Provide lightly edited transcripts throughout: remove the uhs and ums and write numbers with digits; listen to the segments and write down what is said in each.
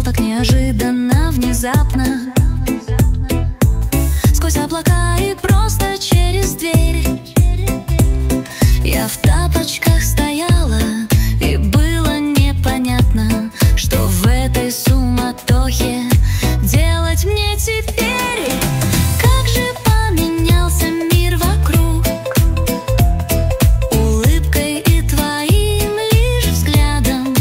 так неожиданно, внезапно, сквозь облака и просто через дверь. Я в тапочках стояла, и было непонятно, что в этой суматохе делать мне теперь. Как же поменялся мир вокруг улыбкой и твоим лишь взглядом.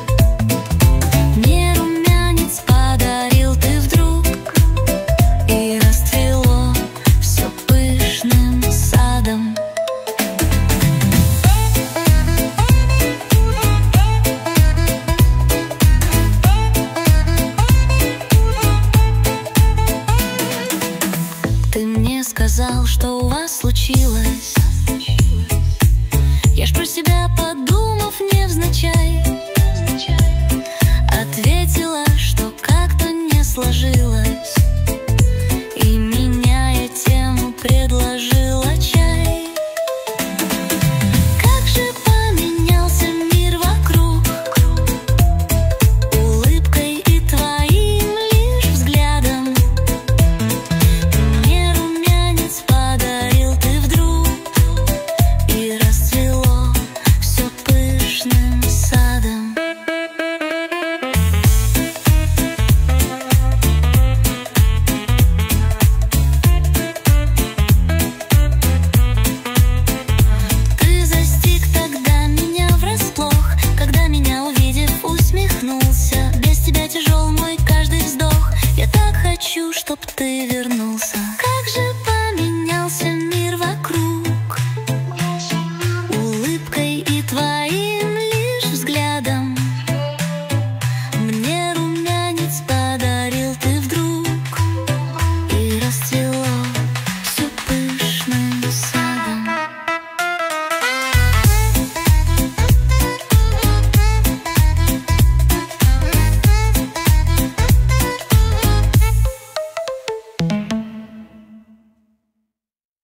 Мне румянец подарил ты вдруг, и расцвело все пышным садом. Ты мне сказал, что у вас случилось. Я ж про себя, подумав невзначай, ответила, что как-то не сложилось.